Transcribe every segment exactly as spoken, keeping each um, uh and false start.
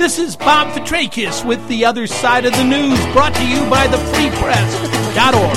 This is Bob Petrakis with The Other Side of the News, brought to you by the free press dot org.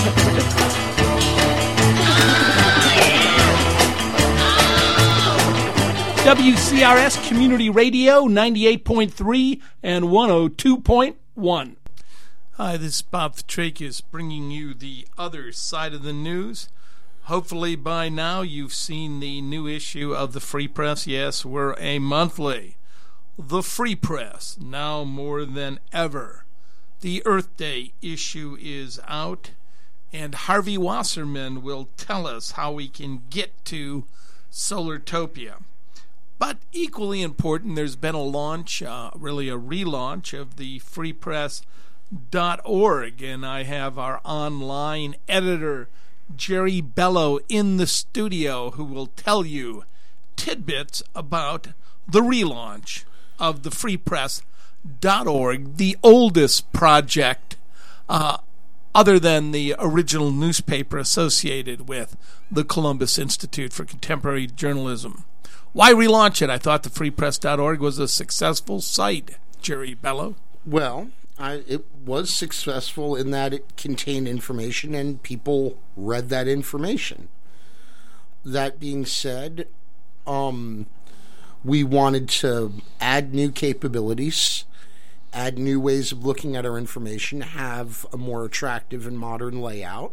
W C R S Community Radio, ninety-eight point three and one oh two point one. Hi, this is Bob Petrakis bringing you The Other Side of the News. Hopefully by now you've seen the new issue of the Free Press. Yes, we're a monthly. The Free Press, now more than ever. The Earth Day issue is out, and Harvey Wasserman will tell us how we can get to Solartopia. But equally important, there's been a launch, uh, really a relaunch of the free press dot org, and I have our online editor, Jerry Bello, in the studio, who will tell you tidbits about the relaunch of the free press dot org, the oldest project uh, other than the original newspaper associated with the Columbus Institute for Contemporary Journalism. Why relaunch it? I thought the free press dot org was a successful site, Jerry Bello. Well, I, it was successful in that it contained information and people read that information. That being said, um, we wanted to add new capabilities, add new ways of looking at our information, have a more attractive and modern layout,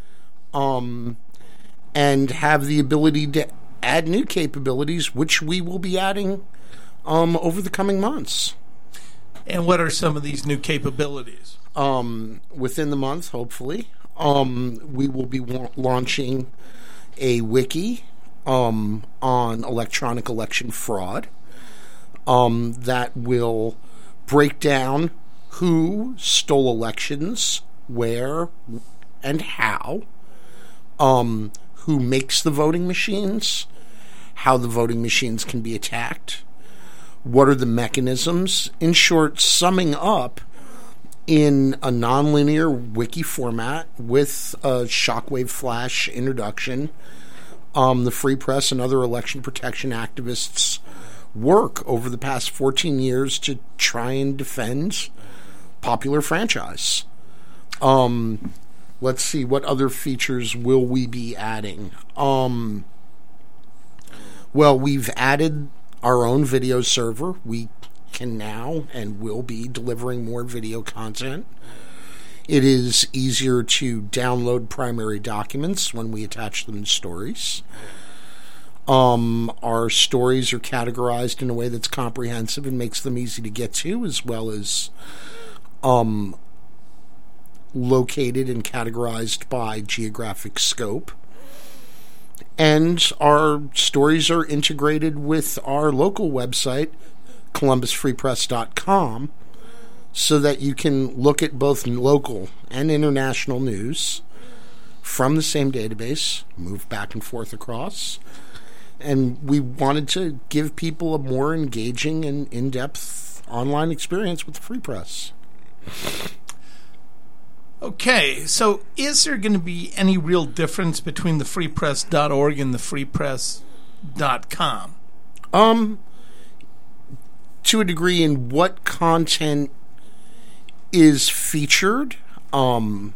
um, and have the ability to add new capabilities, which we will be adding um, over the coming months. And what are some of these new capabilities? Um, within the month, hopefully, um, we will be wa- launching a wiki um, on electronic election fraud um, that will break down who stole elections, where, and how, um, who makes the voting machines, how the voting machines can be attacked, what are the mechanisms. In short, summing up in a nonlinear wiki format with a Shockwave Flash introduction, um, the Free Press and other election protection activists work over the past fourteen years to try and defend popular franchise. Um, let's see, what other features will we be adding? Um, well, we've added our own video server. We can now and will be delivering more video content. It is easier to download primary documents when we attach them to stories. Um, our stories are categorized in a way that's comprehensive and makes them easy to get to, as well as um, located and categorized by geographic scope. And our stories are integrated with our local website, Columbus Free Press dot com, so that you can look at both local and international news from the same database, move back and forth across. And we wanted to give people a more engaging and in-depth online experience with the Free Press. Okay, so is there going to be any real difference between the free press dot org and the free press dot com? Um, to a degree, in what content is featured. Um,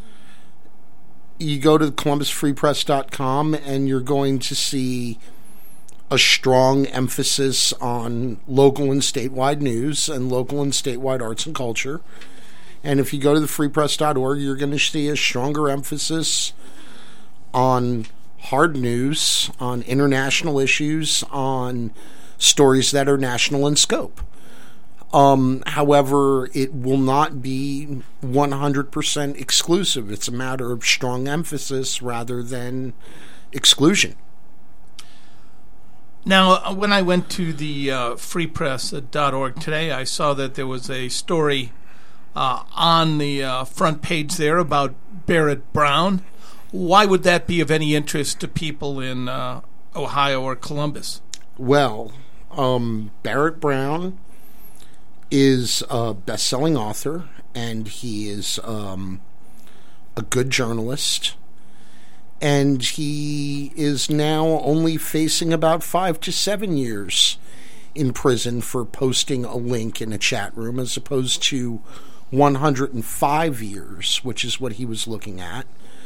you go to Columbus Free Press dot com and you're going to see a strong emphasis on local and statewide news and local and statewide arts and culture. And if you go to the free press dot org, you're going to see a stronger emphasis on hard news, on international issues, on stories that are national in scope. Um, however, it will not be one hundred percent exclusive. It's a matter of strong emphasis rather than exclusion. Now, when I went to the uh, free press dot org today, I saw that there was a story uh, on the uh, front page there about Barrett Brown. Why would that be of any interest to people in uh, Ohio or Columbus? Well, um, Barrett Brown is a best-selling author, and he is um, a good journalist. And he is now only facing about five to seven years in prison for posting a link in a chat room, as opposed to one hundred five years, which is what he was looking at,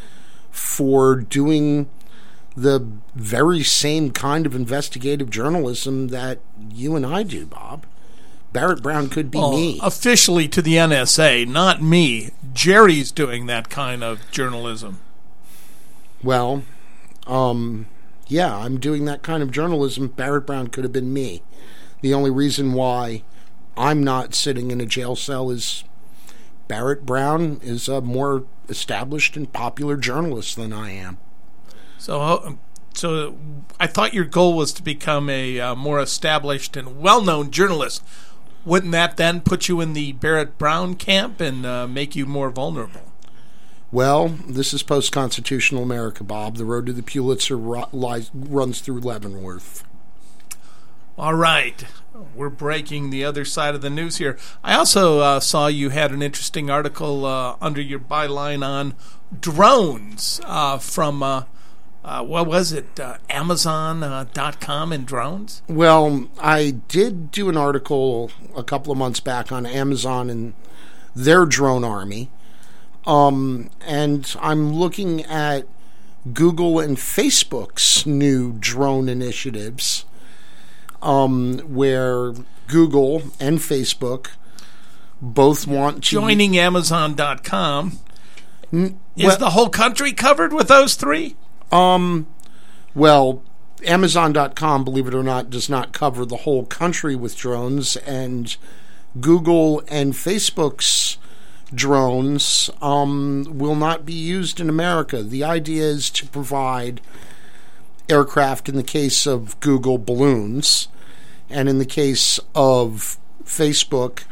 for doing the very same kind of investigative journalism that you and I do, Bob. Barrett Brown could be well, me. Officially to the N S A, not me. Jerry's doing that kind of journalism. Well, um, yeah, I'm doing that kind of journalism. Barrett Brown could have been me. The only reason why I'm not sitting in a jail cell is Barrett Brown is a more established and popular journalist than I am. So, so I thought your goal was to become a uh, more established and well-known journalist. Wouldn't that then put you in the Barrett Brown camp and uh, make you more vulnerable? Well, this is post-constitutional America, Bob. The road to the Pulitzer ru- lies, runs through Leavenworth. All right. We're breaking the other side of the news here. I also uh, saw you had an interesting article uh, under your byline on drones uh, from, uh, uh, what was it, uh, Amazon dot com and drones? Well, I did do an article a couple of months back on Amazon and their drone army. Um, and I'm looking at Google and Facebook's new drone initiatives, um, where Google and Facebook both want to... Joining Amazon dot com. N- Is well, the whole country covered with those three? Um, well, Amazon dot com, believe it or not, does not cover the whole country with drones, and Google and Facebook's drones um, will not be used in America. The idea is to provide aircraft, in the case of Google, balloons, and in the case of Facebook,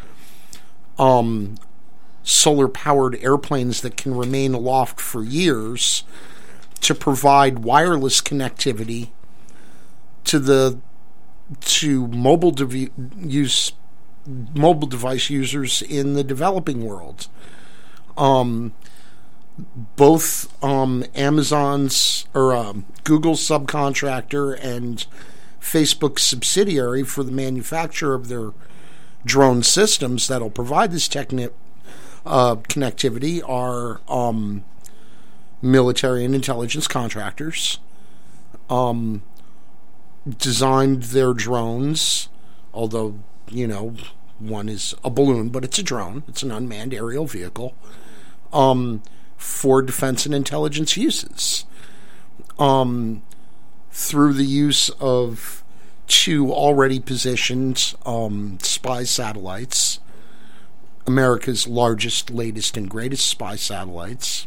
um, solar-powered airplanes that can remain aloft for years, to provide wireless connectivity to the to mobile dev- use mobile device users in the developing world. Um, both um, Amazon's or um, Google's subcontractor and Facebook's subsidiary for the manufacture of their drone systems that'll provide this techni- uh, connectivity are um, military and intelligence contractors. Um, designed their drones, although, you know, one is a balloon, but it's a drone. It's an unmanned aerial vehicle um, for defense and intelligence uses. Um, through the use of two already positioned um, spy satellites, America's largest, latest, and greatest spy satellites.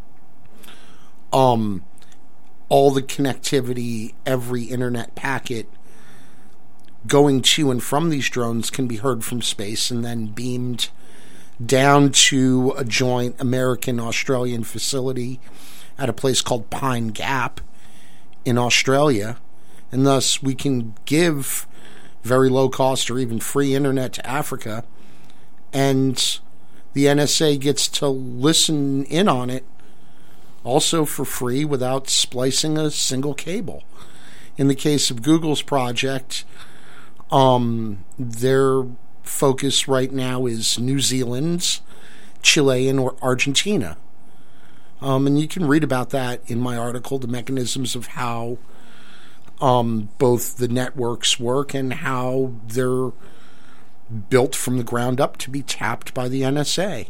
Um, all the connectivity, every internet packet going to and from these drones can be heard from space and then beamed down to a joint American-Australian facility at a place called Pine Gap in Australia. And thus we can give very low cost or even free internet to Africa, and the N S A gets to listen in on it also for free without splicing a single cable. In the case of Google's project, um, their focus right now is New Zealand, Chile, and Argentina. Um, and you can read about that in my article, the mechanisms of how um, both the networks work and how they're built from the ground up to be tapped by the N S A.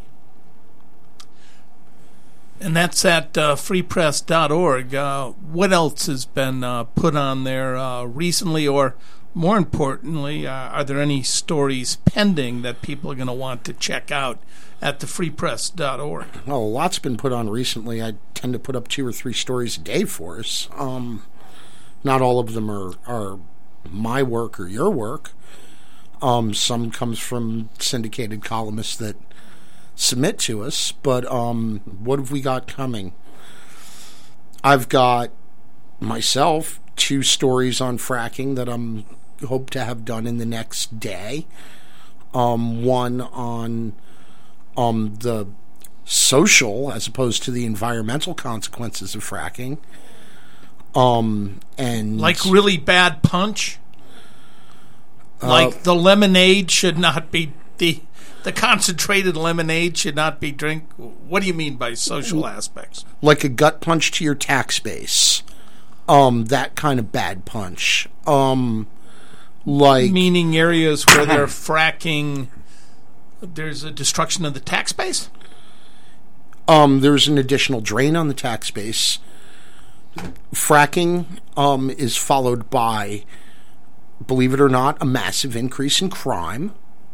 And that's at uh, free press dot org. Uh, what else has been uh, put on there uh, recently, or more importantly, uh, are there any stories pending that people are going to want to check out at the free press dot org? Well, a lot's been put on recently. I tend to put up two or three stories a day for us. Um, not all of them are, are my work or your work. Um, some comes from syndicated columnists that submit to us, but um, what have we got coming? I've got myself two stories on fracking that I'm hope to have done in the next day. Um, one on um, the social as opposed to the environmental consequences of fracking. Um, and like really bad punch? Like Uh, the lemonade should not be the the concentrated lemonade should not be drink. What do you mean by social aspects? like a gut punch to your tax base. Um, that kind of bad punch. Um, like Meaning areas where they're fracking, there's a destruction of the tax base? um, there's an additional drain on the tax base. Fracking um, is followed by, believe it or not, a massive increase in crime.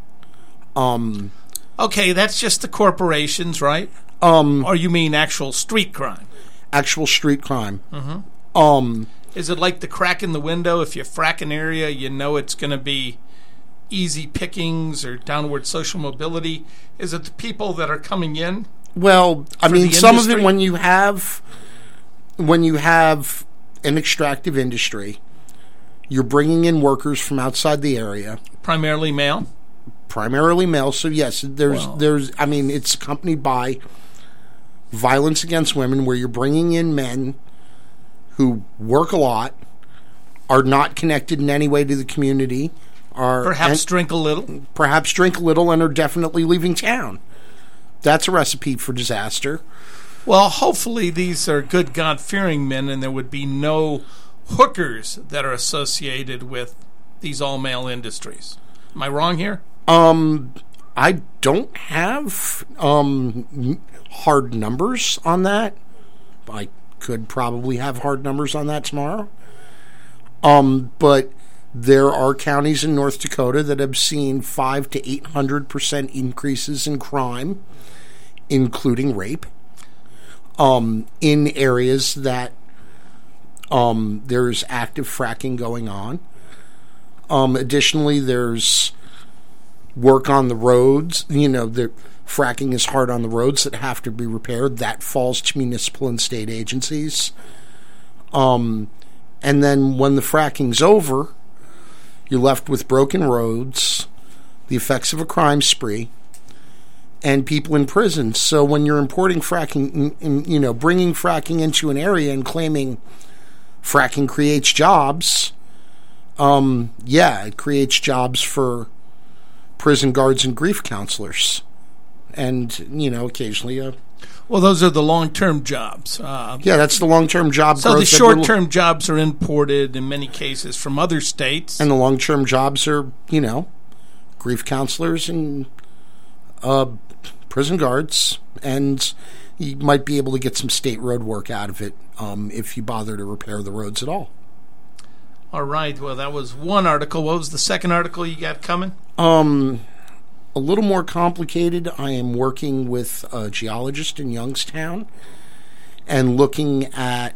Um, Okay, that's just the corporations, right? um, Or you mean actual street crime? actual street crime. Um, Is it like the crack in the window? If you frack an area, you know it's going to be easy pickings or downward social mobility. Is it the people that are coming in? well, I For mean, the some of industry? it when you have when you have an extractive industry, you're bringing in workers from outside the area. Primarily male? Primarily male, so yes, there's Well- there's I mean it's accompanied by violence against women where you're bringing in men who work a lot, are not connected in any way to the community, are Perhaps and drink a little? perhaps drink a little and are definitely leaving town. That's a recipe for disaster. Well, hopefully these are good God-fearing men and there would be no hookers that are associated with these all-male industries. Am I wrong here? Um, I don't have um n- hard numbers on that. I could probably have hard numbers on that tomorrow. Um, but there are counties in North Dakota that have seen five to eight hundred percent increases in crime, including rape. Um, in areas that um there's active fracking going on. Um, additionally, there's work on the roads. You know, the fracking is hard on the roads that have to be repaired. That falls to municipal and state agencies. Um, and then when the fracking's over, you're left with broken roads, the effects of a crime spree, and people in prison. So when you're importing fracking, in, in, you know, bringing fracking into an area and claiming fracking creates jobs, um, yeah, it creates jobs for prison guards and grief counselors, and you know, occasionally, uh, Well, those are the long-term jobs. Uh, yeah, that's the long-term job. so growth the that we're- short-term jobs are imported in many cases from other states. and the long-term jobs are, you know, grief counselors and uh, prison guards, and you might be able to get some state road work out of it um, if you bother to repair the roads at all. All right. Well, that was one article. What was the second article you got coming? Um, a little more complicated. I am working with a geologist in Youngstown and looking at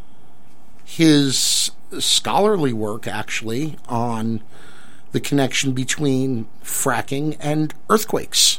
his scholarly work, actually, on the connection between fracking and earthquakes.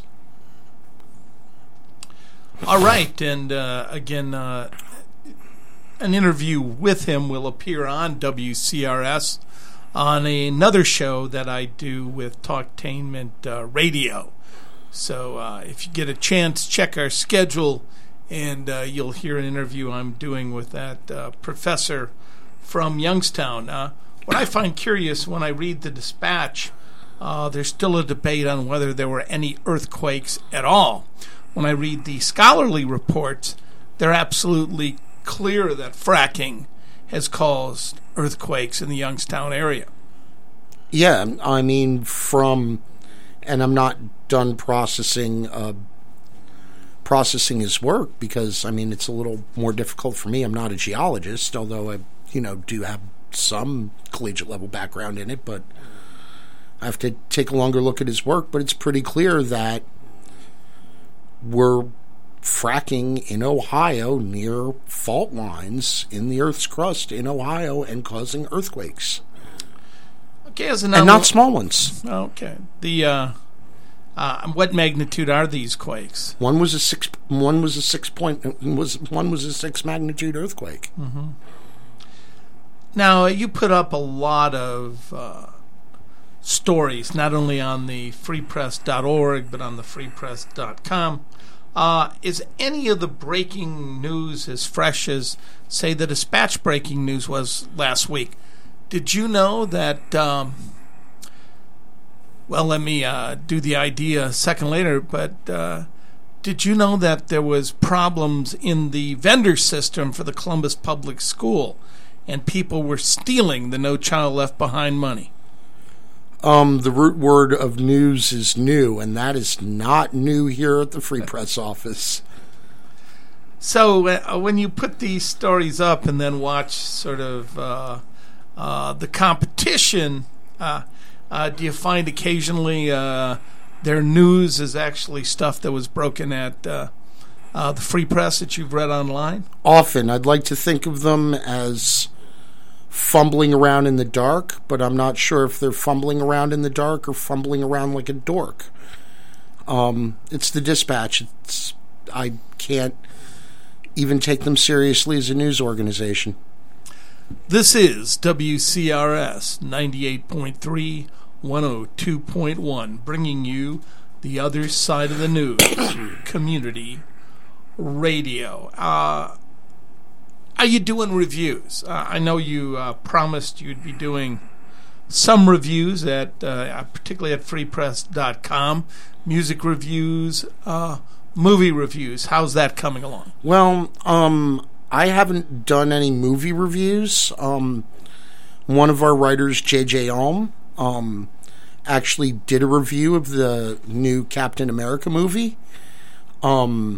All right. And uh, again, uh, an interview with him will appear on W C R S on another show that I do with Talktainment uh, Radio. So uh, if you get a chance, check our schedule, and uh, you'll hear an interview I'm doing with that uh, professor from Youngstown. Uh, what I find curious when I read the dispatch, uh, there's still a debate on whether there were any earthquakes at all. When I read the scholarly reports, they're absolutely clear that fracking has caused earthquakes in the Youngstown area. Yeah, I mean, from, and I'm not done processing uh, processing his work because, I mean, it's a little more difficult for me. I'm not a geologist, although I, you know, do have some collegiate level background in it, but I have to take a longer look at his work. But it's pretty clear that we're fracking in Ohio near fault lines in the Earth's crust in Ohio and causing earthquakes. Okay, as And not small ones. Okay. The uh, uh, what magnitude are these quakes? One was a six. One was a six point. Was one was a six magnitude earthquake. Mm-hmm. Now you put up a lot of uh, stories, not only on the free press dot org but on the free press dot com. Uh, is any of the breaking news as fresh as, say, the Dispatch breaking news was last week? Did you know that um, Well, let me uh, do the idea a second later, but uh, did you know that there was problems in the vendor system for the Columbus Public School, and people were stealing the No Child Left Behind money? Um, the root word of news is new, and that is not new here at the Free Press office. So uh, when you put these stories up and then watch sort of uh, uh, the competition, uh, uh, do you find occasionally uh, their news is actually stuff that was broken at uh, uh, the Free Press that you've read online? Often. I'd like to think of them as fumbling around in the dark, but I'm not sure if they're fumbling around in the dark or fumbling around like a dork. Um, it's the Dispatch. It's, I can't even take them seriously as a news organization. This is W C R S ninety-eight point three, one oh two point one, bringing you the other side of the news, community radio. Uh, are you doing reviews? Uh, I know you uh, promised you'd be doing some reviews, at uh, particularly at free press dot com, music reviews, uh, movie reviews. How's that coming along? Well, um, I haven't done any movie reviews. Um, one of our writers, J J Ohm, um, actually did a review of the new Captain America movie, um,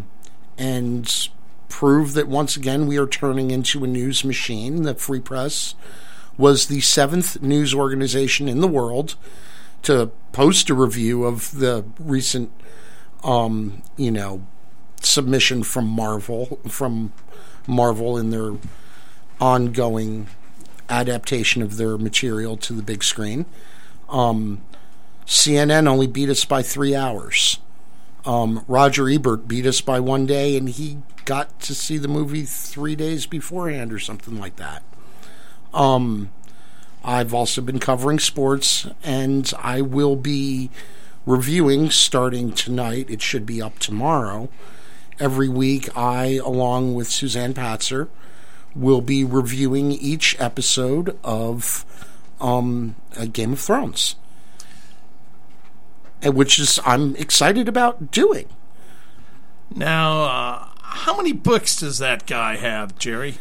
and proved that once again we are turning into a news machine. The Free Press was the seventh news organization in the world to post a review of the recent, um, you know, submission from Marvel, from Marvel in their ongoing adaptation of their material to the big screen. Um, C N N only beat us by three hours. Um, Roger Ebert beat us by one day, and he got to see the movie three days beforehand or something like that. Um, I've also been covering sports, and I will be reviewing starting tonight. It should be up tomorrow. Every week, I, along with Suzanne Patzer, will be reviewing each episode of um, Game of Thrones, which is I'm excited about doing. Now, uh, how many books does that guy have, Jerry?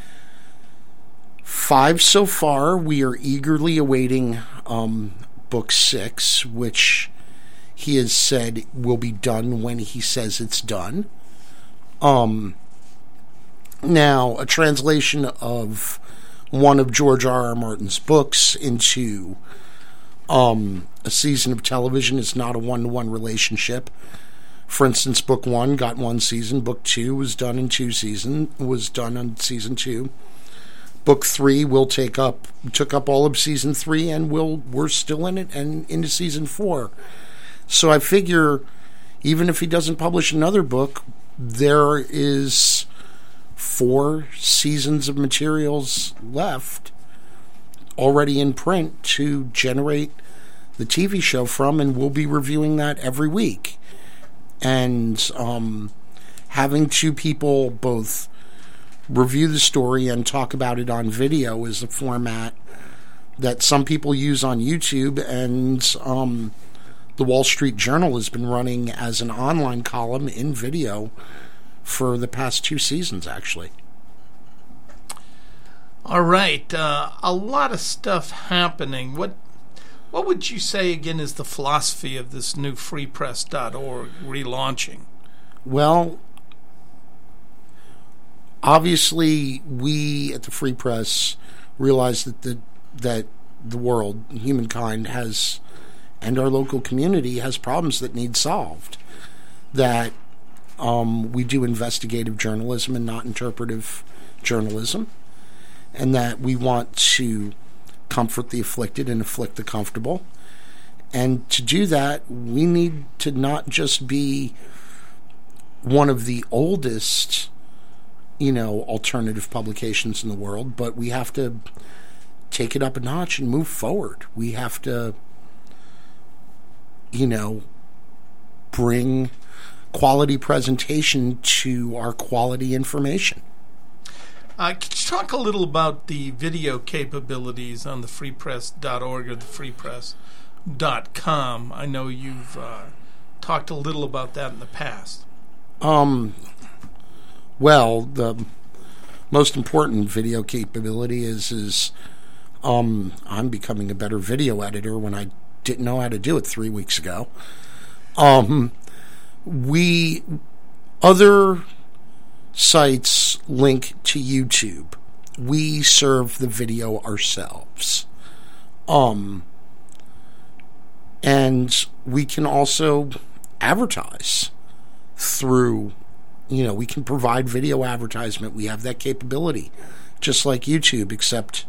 Five so far. We are eagerly awaiting um, book six, which he has said will be done when he says it's done. Um, now, a translation of one of George R. R. Martin's books into um, a season of television is not a one-to-one relationship. For instance, book one got one season. Book two was done in two season. Was done on season two. Book three will take up took up all of season three, and will we're still in it and into season four. So I figure, even if he doesn't publish another book, there is four seasons of materials left already in print to generate the T V show from, and we'll be reviewing that every week. And um, having two people both review the story and talk about it on video is a format that some people use on YouTube, and um, the Wall Street Journal has been running as an online column in video for the past two seasons, actually. All right. Uh, a lot of stuff happening. What what would you say, again, is the philosophy of this new free press dot org relaunching? Well, obviously, we at the Free Press realize that the that the world, humankind, has, and our local community has problems that need solved. That um, we do investigative journalism and not interpretive journalism, and that we want to comfort the afflicted and afflict the comfortable. And to do that, we need to not just be one of the oldest, you know, alternative publications in the world, but we have to take it up a notch and move forward. We have to, you know, bring quality presentation to our quality information. Uh, could you talk a little about the video capabilities on the free press dot org or the Free Press dot com. I know you've uh, talked a little about that in the past. Um, well, the most important video capability is is um, I'm becoming a better video editor when I didn't know how to do it three weeks ago. Um, we other sites link to YouTube. We serve the video ourselves. Um, and we can also advertise through, you know, we can provide video advertisement. We have that capability, just like YouTube, except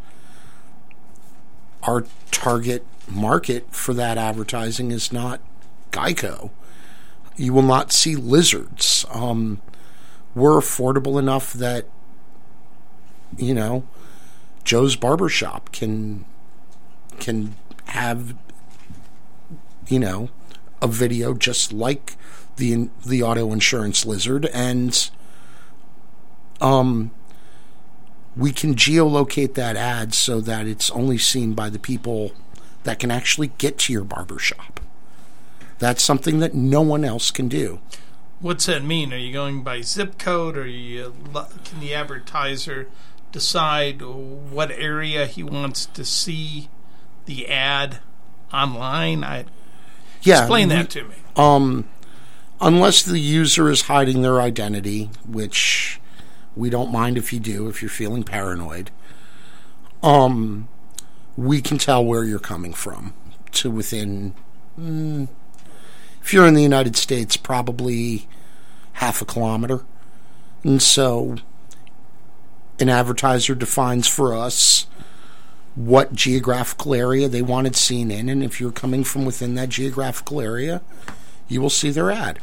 our target market for that advertising is not Geico. You will not see lizards. Um, we're affordable enough that, you know, Joe's Barbershop can can have, you know, a video just like the the auto insurance lizard, and um, we can geolocate that ad so that it's only seen by the people that can actually get to your barbershop. That's something that no one else can do. What's that mean? Are you going by zip code, or you, can the advertiser decide what area he wants to see the ad online? I yeah, explain we, that to me. Um, unless the user is hiding their identity, which we don't mind if you do, if you're feeling paranoid. Um, we can tell where you're coming from to within. Mm, if you're in the United States, probably half a kilometer. And so an advertiser defines for us what geographical area they want it seen in, and if you're coming from within that geographical area, you will see their ad.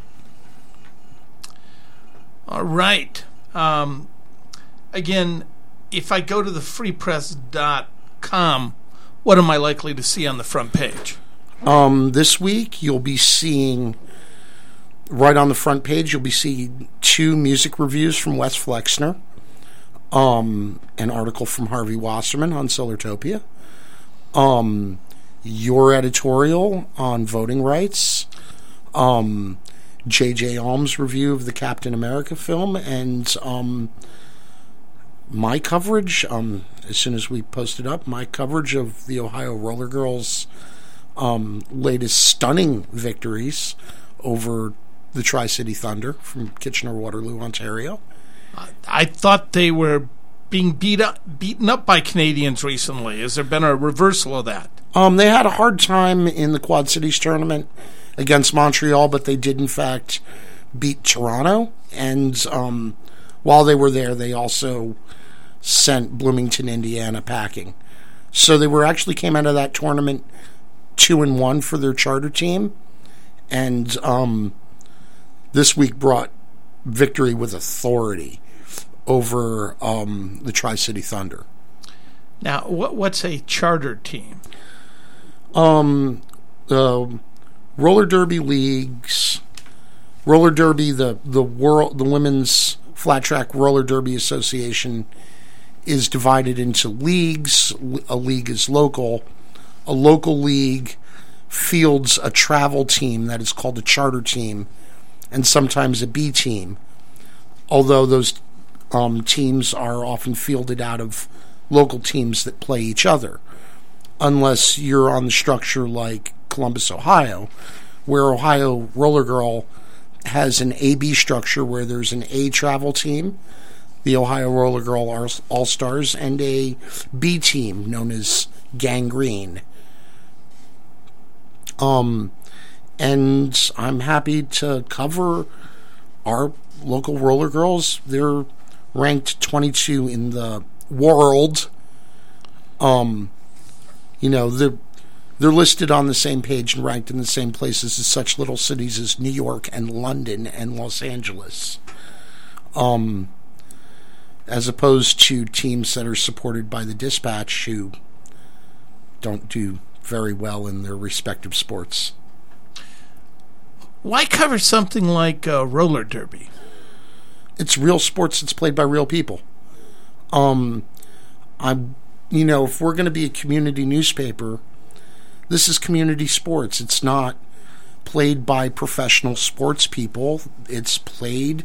All right. Um, again, if I go to the free press dot com, what am I likely to see on the front page? Um, this week, you'll be seeing, right on the front page, you'll be seeing two music reviews from Wes Flexner, um, an article from Harvey Wasserman on Solartopia, um, your editorial on voting rights, um, J J Alm's review of the Captain America film, and um, my coverage, um, as soon as we post it up, my coverage of the Ohio Roller Girls' Um, latest stunning victories over the Tri-City Thunder from Kitchener-Waterloo, Ontario. I, I thought they were being beat up, beaten up by Canadians recently. Has there been a reversal of that? Um, they had a hard time in the Quad Cities tournament against Montreal, but they did, in fact, beat Toronto. And um, while they were there, they also sent Bloomington, Indiana packing. So they were actually came out of that tournament two and one for their charter team, and um, this week brought victory with authority over um, the Tri-City Thunder. Now, what, what's a charter team? Um, the roller derby leagues, roller derby, the the world, the Women's Flat Track Roller Derby Association is divided into leagues. A league is local. A local league fields a travel team that is called a charter team, and sometimes a B team, although those um, teams are often fielded out of local teams that play each other, unless you're on the structure like Columbus, Ohio, where Ohio Roller Girl has an A B structure where there's an A travel team, the Ohio Roller Girl All-Stars, and a B team known as Gangrene. Um, and I'm happy to cover our local roller girls. They're ranked twenty-two in the world. Um, you know, they're, they're listed on the same page and ranked in the same places as such little cities as New York and London and Los Angeles. Um, as opposed to teams that are supported by the Dispatch who don't do very well in their respective sports. Why cover something like uh, roller derby? It's real sports that's played by real people. Um, I'm, you know, if we're going to be a community newspaper, this is community sports. It's not played by professional sports people. It's played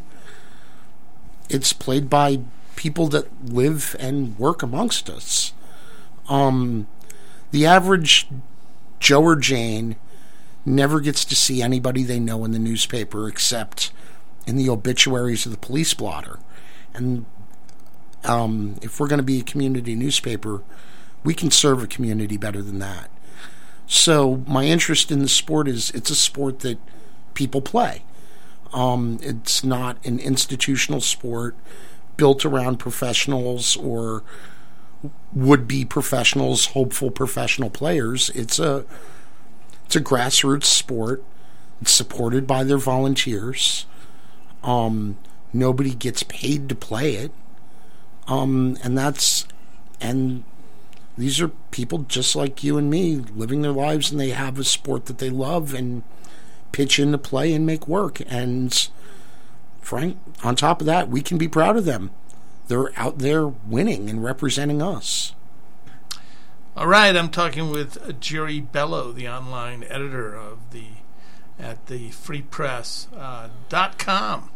it's played by people that live and work amongst us. Um, the average Joe or Jane never gets to see anybody they know in the newspaper except in the obituaries of the police blotter. And um, if we're going to be a community newspaper, we can serve a community better than that. So my interest in the sport is it's a sport that people play. Um, it's not an institutional sport built around professionals or would-be professionals, hopeful professional players. It's a it's a grassroots sport. It's supported by their volunteers. Um, nobody gets paid to play it, um, and that's and these are people just like you and me living their lives, and they have a sport that they love and pitch in to play and make work. And Frank, on top of that, we can be proud of them. They're out there winning and representing us. All right, I'm talking with Jerry Bello, the online editor of the at the free press dot com.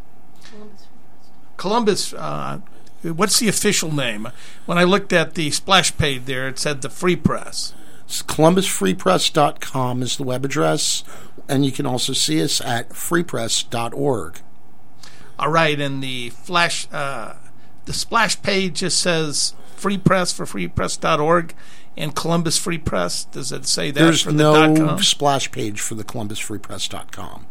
Columbus. Uh, what's the official name? When I looked at the splash page there, it said the Free Press. Columbus Free Press dot com is the web address, and you can also see us at free press dot org. All right, and the flash, uh, the splash page just says Free Press for free press dot org and Columbus Free Press. Does it say that? There's for the no .com? splash page for the Columbus Free Press dot com.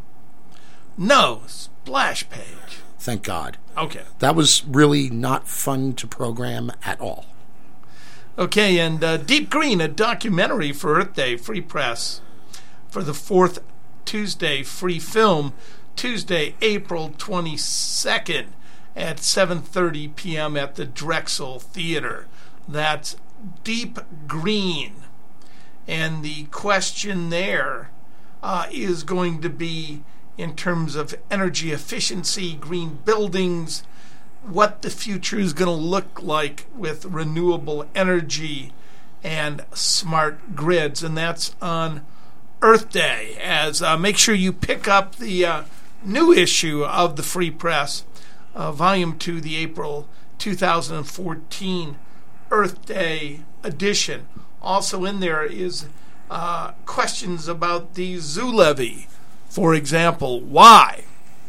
No splash page. Thank God. Okay. That was really not fun to program at all. Okay, and uh, Deep Green, a documentary for Earth Day Free Press for the fourth Tuesday free film, Tuesday, April twenty-second at seven thirty p.m. at the Drexel Theater. That's Deep Green. And the question there uh, is going to be in terms of energy efficiency, green buildings, what the future is going to look like with renewable energy and smart grids. And that's on Earth Day. As uh, make sure you pick up the uh, new issue of the Free Press, uh, Volume two, the April two thousand fourteen Earth Day edition. Also in there is uh, questions about the zoo levy. For example, why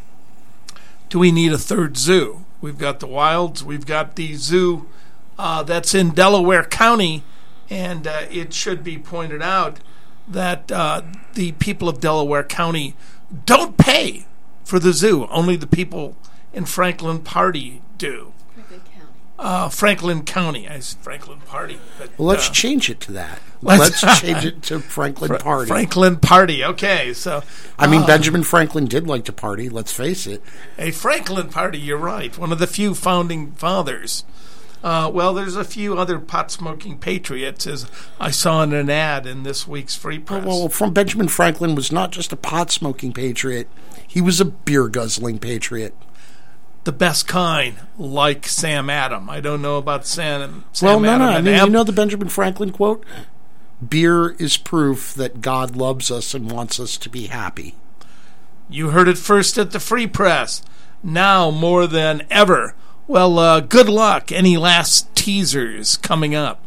do we need a third zoo? We've got the Wilds, we've got the zoo uh, that's in Delaware County, and uh, it should be pointed out that uh, the people of Delaware County don't pay for the zoo. Only the people in Franklin Party do. Franklin County. Uh, Franklin County. I said Franklin Party. But, Well, let's uh, change it to that. let's- Let's change it to Franklin Fra- Party. Franklin Party. Okay, so I mean, uh, Benjamin Franklin did like to party, let's face it. a Franklin Party. You're right. One of the few founding fathers. Uh, well, there's a few other pot-smoking patriots, as I saw in an ad in this week's Free Press. Well, from Benjamin Franklin was not just a pot-smoking patriot, he was a beer-guzzling patriot. The best kind, like Sam Adam. I don't know about Sam. Sam Well, no, Adam no, I and mean, Am- you know the Benjamin Franklin quote? Beer is proof that God loves us and wants us to be happy. You heard it first at the Free Press. Now more than ever. Well, uh, good luck. Any last teasers coming up?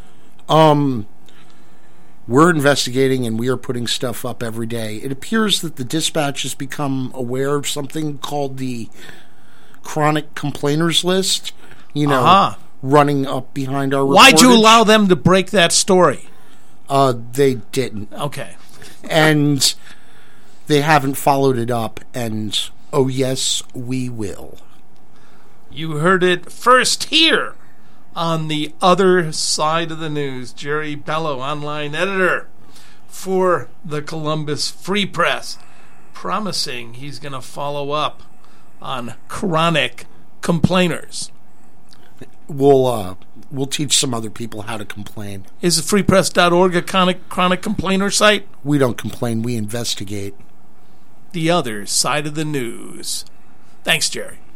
Um, we're investigating and we are putting stuff up every day. It appears that the Dispatch has become aware of something called the Chronic Complainers List, you know, Uh-huh. running up behind our Why'd you reportage. allow them to break that story? Uh, they didn't. Okay. And they haven't followed it up, and oh yes, we will. You heard it first here on the other side of the news. Jerry Bello, online editor for the Columbus Free Press, promising he's going to follow up on chronic complainers. We'll uh, we'll teach some other people how to complain. Is the free press dot org a chronic, chronic complainer site? We don't complain, we investigate. The other side of the news. Thanks, Jerry.